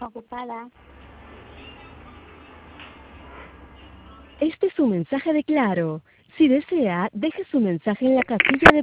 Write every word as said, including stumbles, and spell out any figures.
Ocupada. Este es su mensaje de Claro. Si desea, deje su mensaje en la casilla de